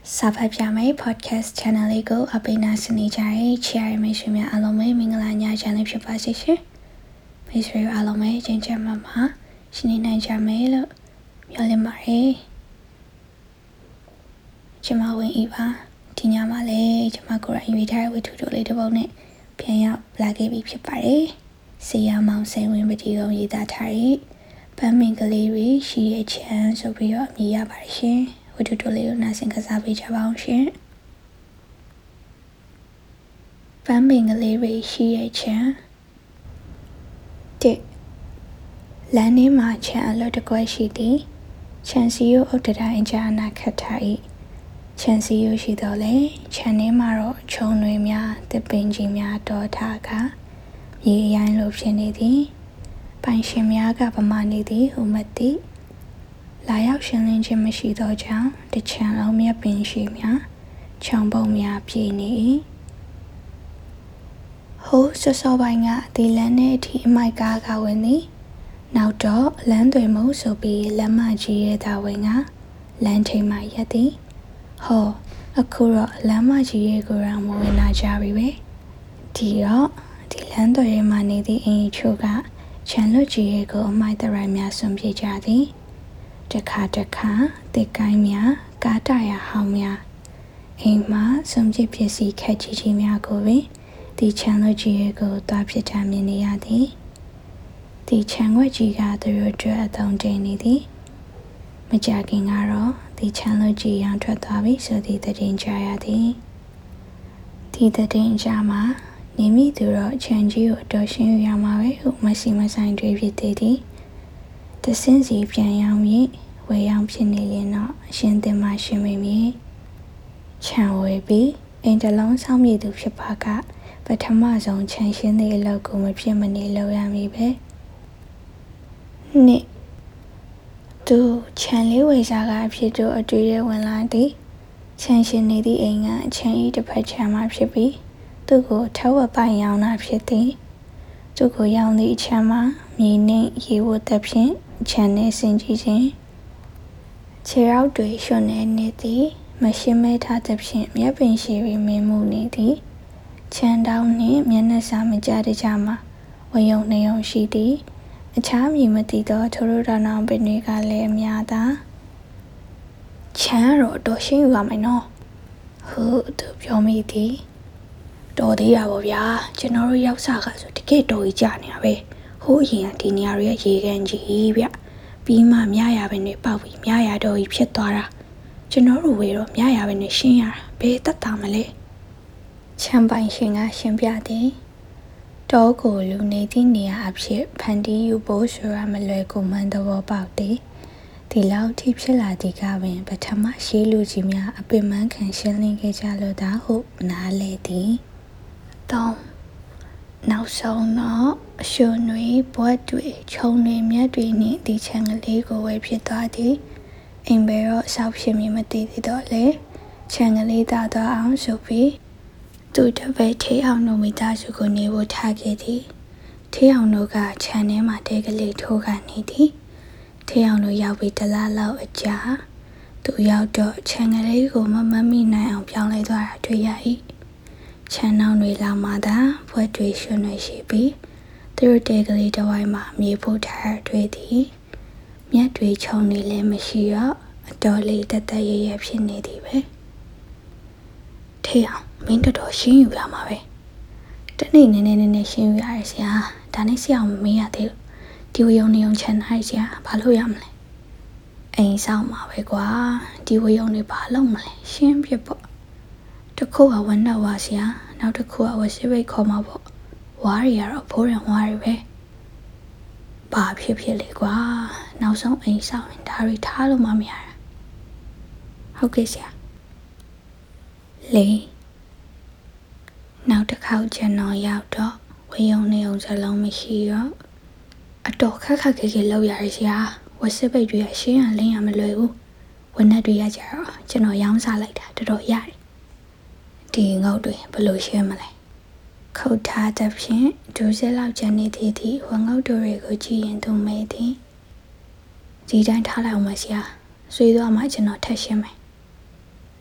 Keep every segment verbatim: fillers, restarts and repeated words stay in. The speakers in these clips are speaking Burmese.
စာဖတ်ပြမယ် podcast channel လေးကိုအပိနာစနေကြရဲ့ချားရမိတ်ဆွေများအားလုံးပဲမင်္ဂလာညချမ်းလေးဖြစ်ပါစေရှင်မိတ်ဆွေအားလုံးပဲကျင်းချမ်းမှာမှာရှင်းနေနိုင်ကြမယ်လို့မျှော်လင့်ပါတယ်ကျွန်မဝင်ဤပါဒီညမှာလည်းကျွန်မကိုယ်တိုင်ရွေးထားတဲ့ဝတ္ထုတို့လေးတစ်ပုဒ်နဲ့ပြန်ရောက်လာခဲ့ပြီဖြစ်ပါတယ်ဆေးရမောင်စိန်ဝင်ပတိကုံရေးသားထားတဲ့ဗမ်းမင်ကလေးတွေရှိတဲ့ချမ်းဆိုပြီးတော့အမည်ရပါတယ်ရှင်ဝတ္ထုတို့လေးကိုနားဆင်ကစားပေးကြပါအောင်ရှင်ဗမ်းမင်ကလေးတွေရှိတဲ့ချမ်းတစ်လမ်းထဲမှာချမ်းအလွတ်တစ်ကွက်ရှိသည်ချမ်းစီကိုအုတ်တတိုင်းကြာနာခတ်ထား၏ချမ်းစီကိုရှိတော့လေချမ်းထဲမှာတော့ခြုံတွေများတစ်ပင်ကြီးများတော်ထားကမြေရိုင်းလိုဖြစ်နေသည်ပိုင်ရှင်များကပမာနေသည်ဟုမသိလာရောက်ရှင်းလင်းခြင်းမရှိသောကြောင့်တချမ်းလုံးမြက်ပင်ရှိများခြုံပုံများပြည့်နေ၏ဟိုးစောစောပိုင်းကဒီလမ်းထဲအထိအမိုက်ကားကဝင်သည်နောက်တော့လမ်းတွေမို့ဆိုပြီးလမ်းမကြီးရဲ့တာဝင်ကလမ်းထိပ်မှရက်သည်ဟောအခုတော့လမ်းမကြီးရဲ့ကိုယ်တော်မဝင်လာကြပြီပဲဒီတော့ဒီလမ်းတွေရဲ့မှနေသည့်အင်ချို့ကချမ်းလွတ်ကြီးရဲ့ကိုအမိုက်တရိုက်များဆွန်ပြေကြသည်တခါတခါတစ်ကိုင်းများကားတရဟောင်းများအိမ်မှာဆွန်ပြေပစ္စည်းခက်ကြီးကြီးများကိုပင်ဒီချမ်းလွတ်ကြီးရဲ့ကိုသွားဖြစ်တာမြင်နေရသည်ဒီချမ်းွက်ကြီးကသူတို့အတွက်အသုံးတင်နေသည်မကြခင်ကတော့ဒီချမ်းလွတ်ကြီးရောင်းထွက်သွားပြီဆိုသည့်သတင်းကြားရသည်ဒီသတင်းကြားမှာနေမိသူတော့ချမ်းကြီးကိုတော်ရှင်းရမှာပဲဟုမစီမဆိုင်တွေဖြစ်သေးသည်တဆင်းစီပြန်ရောက်ပြီးဝယ်ရောင်းဖြစ်နေရင်တော့အရှင်သင်မရှင်မိမိချမ်းဝယ်ပြီးအိမ်တလုံးဆောင်းမြေသူဖြစ်ပါကပထမဆုံးချမ်းရှင်းတဲ့အလုပ်ကိုမဖြစ်မနေလုပ်ရမည်ပဲနှစ်သူချမ်းလေးဝယ်စားကအဖြစ်တို့အတွေ့ရဝင်လာသည်ချမ်းရှင်းနေသည့်အိမ်ကချမ်းဤတစ်ဖက်ချမ်းမှဖြစ်ပြီးသူ့ကိုထဝက်ပိုင်ရောင်းတာဖြစ်သည်သူ့ကိုရောင်းသည့်ချမ်းမှာမြေနှင့်ရေဝတ်သဖြင့်ချမ်းနှင့်ဆင်ကြည့်ခြင်းခြေရောက်တွေရွှန်နေနေသည်မရှင်းမဲထားသဖြင့်မျက်ပင်ရှိပြီးမင်းမှုနေသည်ချမ်းတောင်းနှင့်မျက်နှာစာမကြတဲ့ကြမှာဝယုံနေုံရှိသည်အခြားမြည်မသိသောထိုးထိုးတောင်တောင်ပင်တွေကလည်းအများသာချမ်းတော့တော်ရှင်းယူရမယ်နော်ဟုတ်သူပြောမိသည်တော်သေးတာပေါ့ဗျာကျွန်တော်တို့ရောက်စားကဆိုတကယ်တော်ကြီးကြာနေတာပဲဟိုးအရင်ကဒီနေရာရဲ့ရေကန်ကြီးဗျပြီးမှမြရပင်တွေပေါက်ပြီးမြရတော်ကြီးဖြစ်သွားတာကျွန်တော်တို့ဝေတော့မြရပင်တွေရှင်းရတာဘယ်တက်တာမလဲချမ်းပိုင်ရှင်ကရှင်းပြသည်တောကိုလူနေသည့်နေရာအဖြစ်ဖန်တီးယူဖို့ဆိုရမလွယ်ကူမှန်သဘောပေါက်သည်ဒီလောက်ထိဖြစ်လာသည်ကပင်ပထမရှိလူကြီးများအပင်ပန်းခံရှင်းလင်းခဲ့ကြလို့သာဟုနားလေသည်သုံးနောက်ဆုံးတော့အရှုံတွေဘွက်တွေခြုံတွေမြက်တွေနှင့်ဒီချမ်းကလေးကိုဝယ်ဖြစ်သွားသည်အိမ်ဘယ်တော့ဆောက်ဖြစ်မည်မသိသေးတော့လေချမ်းကလေးသားသွားအောင်ဆိုပြီးသူတပည့်ထေအောင်တို့မိသားစုကိုနေဖို့ထားခဲ့သည်ထေအောင်တို့ကခြံထဲမှာတဲကလေးထိုးကနေသည်ထေအောင်တို့ရောက်ပြီးတလားလောက်အကြာသူရောက်တော့ခြံကလေးကိုမမမိနိုင်အောင်ပြောင်းလဲသွားတာတွေ့ရ၏ခြံနှောင်းတွေလောက်မှသာဘွက်တွေရွှွနေရှိပြီးသူတို့တဲကလေးတစ်ဝိုင်းမှာမြေဖို့ထားတွေ့သည်မြက်တွေခြုံနေလည်းမရှိတော့အတော်လေးတက်တက်ရရဖြစ်နေသည်ပဲထေအောင်မင်းတော်တော်ရှင်းယူရမှာပဲတနေ့နည်းနည်းနည်းနည်းရှင်းယူရတယ်ဆရာဒါနဲ့ဆရာမမေးရသေးလို့ဒီဝယုံနေုံချန်နိုင်ဆရာဘာလို့ရမလဲအိမ်ဆောင်မှာပဲကွာဒီဝယုံတွေဘာလုပ်မလဲရှင်းပြပေါ့တစ်ခုကဝမ်းတော့ပါဆရာနောက်တစ်ခုကဝစီဘိတ်ခေါ်မှာပေါ့ဝါးရီကတော့ဖိုးရံဝါးရီပဲဘာဖြစ်ဖြစ်လေကွာနောက်ဆုံးအိမ်ဆောင်ရင်ဒါတွေထားလို့မမရတာဟုတ်ကဲ့ဆရာလေးနောက်တစ်ခေါက်ကျွန်တော်ရောက်တော့ဝယုံနေုံစလုံးမရှိတော့အတော်ခက်ခက်ခဲခဲလောက်ရရဆရာဝစစ်ပိတ်တွေကရှင်းရလင်းရမလွယ်ဘူးဝနက်တွေရကြတော့ကျွန်တော်ရောင်းစားလိုက်တာတော်တော်ရတယ်ဒီငုတ်တွေဘယ်လိုရှင်းမလဲခုတ်ထားတဲ့ဖြင့်ဒူးစက်လောက်ကျန်နေသေးသည့်ဝငုတ်တွေကိုကြည့်ရင်သူမေးသည်ဒီတိုင်းထားလိုက်အောင်မဆရာဆွေးသွားမှကျွန်တော်ထက်ရှင်းမယ်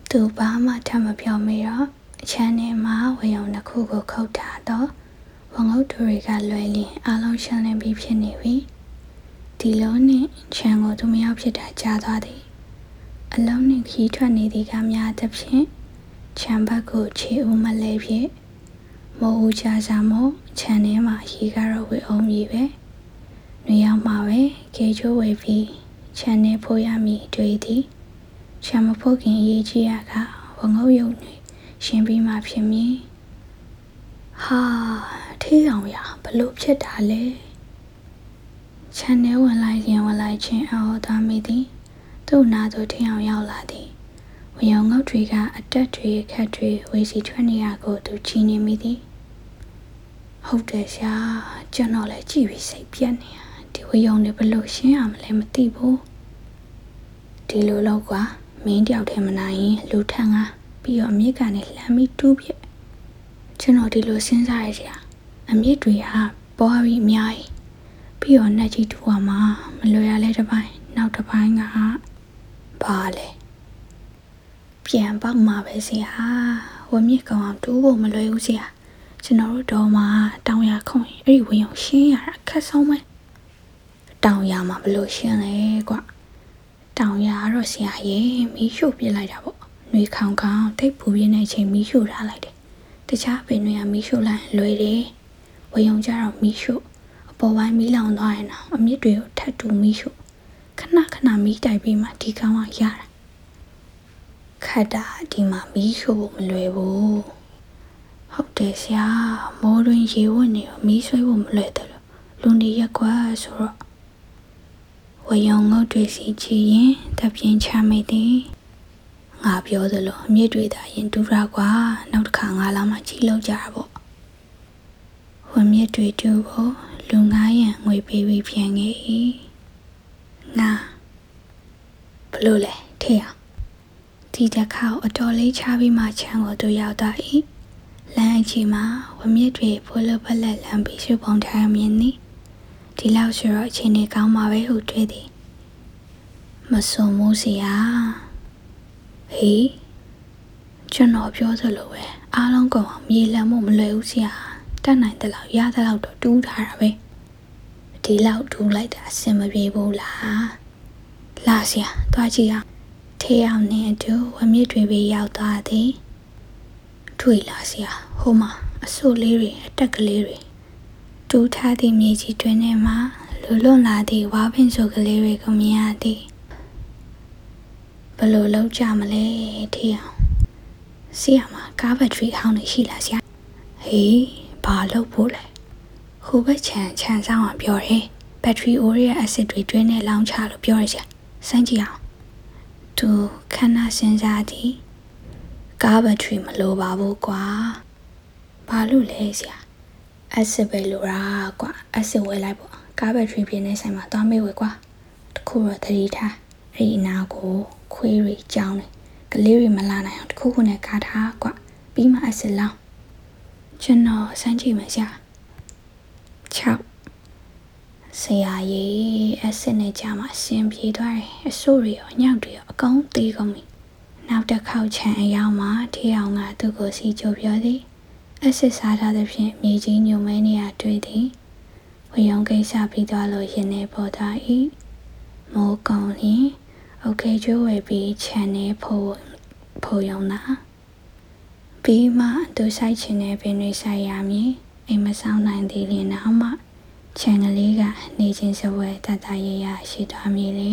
သူဘာမှထပ်မပြောမိတော့ချမ်းထဲမှာဝယုံတစ်ခုကိုခုတ်ထားတော့ဝငုတ်တို့တွေကလွယ်လင်းအလုံးရှင်းလင်းပြီးဖြစ်နေပြီဒီလုံးနဲ့ချမ်းကိုသူမရောက်ဖြစ်တာကြားသွားသည်အလုံးနဲ့ခီးထွက်နေသည်ကများသဖြင့်ချမ်းဘက်ကိုခြေဦးမလဲဖြစ်မိုးဦးချစားမို့ချမ်းထဲမှာရေကတော့ဝေအောင်ပြီပဲနေရောက်မှာပဲကေချိုးဝေပြီးချမ်းထဲဖိုးရမည်တွေ့သည်ချမ်းမဖို့ခင်အရေးကြီးရကဝငုတ်ယုံနေရှင်ပြီးမှဖြစ်မည်ဟာထေးအောင်ရဘလို့ဖြစ်တာလဲချမ်းထဲဝင်လိုက်ရင်ဝင်လိုက်ချင်းအော်သားမိသည်သူ့နာသို့ထင်းအောင်ရောက်လာသည်ဝယုံငုတ်တွေကအတက်တွေခက်တွေဝေစီထွက်နေရကိုသူချီနေမိသည်ဟုတ်တယ်ရှာကျွန်တော်လည်းကြည့်ပြီးစိတ်ပြတ်နေရဒီဝယုံတွေဘလို့ရှင်းအောင်လဲမသိဘူးဒီလိုတော့ကွာမင်းတယောက်တည်းမနိုင်ရင်လူထန်ကပြီးတော့အမြစ်ကနေလှမ်းပြီးတူးပြကျွန်တော်ဒီလိုစဉ်းစားရစရာအမြစ်တွေကပွားပြီးအများကြီးပြီးတော့နှက်ကြီးတူအောင်မှာမလွယ်ရလဲတစ်ပိုင်းနောက်တစ်ပိုင်းကဘာလဲပြန်ပေါက်မှာပဲဆရာဝမြစ်ကောင်အောင်တူးဖို့မလွယ်ဘူးဆရာကျွန်တော်တို့တော့မှတောင်ရခုံရင်အဲ့ဒီဝင်အောင်ရှင်းရတာအခက်ဆုံးပဲတောင်ရမှာဘလို့ရှင်းလဲကွာတောင်ရတော့ဆရာရေမီးရှို့ပြလိုက်တာပေါ့နှွေခေါင်ခေါင်တိတ်ပူပြင်းတဲ့အချိန်မီးရှို့ထားလိုက်တယ်တခြားပင်တွေကမီးရှို့လိုက်လွယ်တယ်ဝယုံကြတော့မီးရှို့အပေါ်ပိုင်းမီးလောင်သွားရင်တော့အမြစ်တွေကိုထပ်တူမီးရှို့ခဏခဏမီးတိုက်ပြီးမှဒီကောင်ကရတာခက်တာဒီမှာမီးရှို့ဖို့မလွယ်ဘူးဟုတ်တယ်ဆရာမိုးတွင်ရေဝတ်နေတော့မီးဆွဲဖို့မလွယ်တယ်လို့လူနေရက်ကွာဆိုတော့ဝယုံငုတ်တွေစီချီရင်တပြင်းချမိသည်ငါပြောသလိုအမြစ်တွေသာရင်တူတာကွာနောက်တစ်ခါငါလာမှကြီးလောက်ကြတာပေါ့ဝမြစ်တွေတူဖို့လူငါးရန်ငွေပေးပြီးပြန်ခဲ့ငါဘလို့လဲထေးအောင်ဒီတစ်ခါအတော်လေးချပြီးမှချမ်းကိုသူရောက်သွား၏လမ်းအချီမှာဝမြစ်တွေဖိုးလပလက်လမ်းပြီးရှုပ်ပုံထားမြင်သည်ဒီလောက်ဆိုတော့အချိန်နေကောင်းမှာပဲဟုတွေးသည်မစုံမိုးစရာဟေးကျွန်တော်ပြောသလိုပဲအားလုံးကောင်အောင်မြေလံမို့မလွယ်ဘူးစရာတတ်နိုင်တဲ့လောက်ရတဲ့လောက်တော့တူးထားတာပဲဒီလောက်တူးလိုက်တာအဆင်မပြေဘူးလားလာစရာသွားကြည့်အောင်ထေးအောင်နဲ့အတူဝမြစ်တွေပဲရောက်သွားသည်တွေ့လာစရာဟိုမှာအဆုလေးတွေအတက်ကလေးတွေတူးထားသည့်မြေကြီးတွင်ထဲမှာလူလွန်လာသည့်ဝါပင်စုပ်ကလေးတွေကိုမြင်ရသည်ဘလို့လောက်ကြမလဲထေးအောင်ဆီရမှာကားဘက်ထရီဟောင်းနေရှိလားဆရာဟေးဘာလို့ဖို့လဲဟိုဘက်ချန်ချန်ဆောင်အောင်ပြောတယ်ဘက်ထရီအိုးရဲ့အက်ဆစ်တွေတွင်းနဲ့လောင်းချလို့ပြောရဆရာစမ်းကြည့်အောင်သူခဏစဉ်းစားသည်ကားဘက်ထရီမလိုပါဘူးကွာဘာလို့လဲဆရာအက်ဆစ်ပဲလိုတာကွာအက်ဆစ်ဝယ်လိုက်ပေါ့ကားဘက်ထရီပြင်းနေဆိုင်မှာသွားမေးဝယ်ကွာတခုတော့သတိထားအဲ့ဒီအနာကိုခွေးတွေကြောင်းတယ်ကလေးတွေမလာနိုင်အောင်တခုခုနဲ့ကားထားကွာပြီးမှအက်ဆစ်လောင်းကျွန်တော်စမ်းကြည့်မယ်ဆရာ၆ဆရာကြီးအက်ဆစ်နဲ့ကြာမှအဆင်ပြေသွားတယ်အဆိုးတွေရောညောက်တွေရောအကောင်းသေးကုန်ပြီနောက်တစ်ခေါက်ချန်အရောက်မှထေးအောင်ကသူ့ကိုစီကြိုပြောသည်အက်ဆစ်စားထားသဖြင့်မြေကြီးညုံမဲနေရတွေ့သည်ဝယုံကိစ္စပြီးသွားလို့ရင်နေပေါ်သွား၏မိုးကောင်းလျင်โอเคကျိုးဝယ်ပြီးခြံနေဖို့ဖို့ရုံနာပြီးမှသူဆိုင်ချင်တဲ့ပင်တွေဆိုင်ရမည်အိမ်မဆောင်နိုင်သေးရင်နောက်မှခြံကလေးကနေချင်းစပွဲတတရရရှိသွားမည်လေ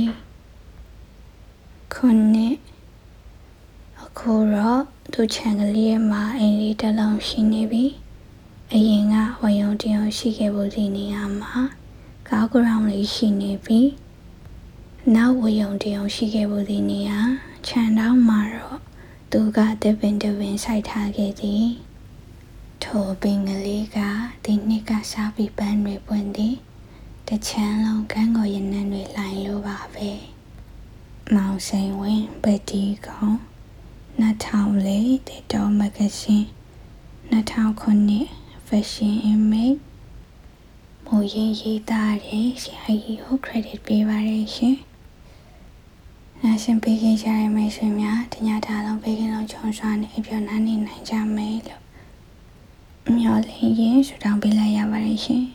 ခုနှစ်အခုတော့သူခြံကလေးရဲ့မှာအိမ်လေးတစ်လုံးရှိနေပြီအရင်ကဝယုံတရုံရှိခဲ့ဖို့ဒီနေရာမှာကားဂရောင်းလေးရှိနေပြီနောက်ဝယုံတရုံရှိခဲ့ဖို့ဒီနေရာခြံတောင်းမှာတော့သူကတပင်တပင်စိုက်ထားခဲ့သည်ထိုပင်ကလေးကဒီနှစ်ကစားပြီးပန်းတွေပွင့်သည်တချမ်းလုံးကန်းကိုရနံတွေလိုင်းလိုပါပဲမောင်စိန်ဝင်ပတီကောင်နှစ်ထောင်လေးတေတော်မဂဇင်းနှစ်ထောင်ခုနှစ် Fashion Image မိုးရင်ရေးသားတဲ့ဆရာကြီးကို credit ပေးပါတယ်ရှင်။နာရှင်ပေးခဲ့ကြတဲ့မိတ်ဆွေများတညတာလုံးပေးခင်ထွန်းစွာနဲ့အပြောင်းနားနေနိုင်ကြမယ်လို့မျှော်လင့်ရင်ဆုတောင်းပေးလိုက်ရပါတယ်ရှင်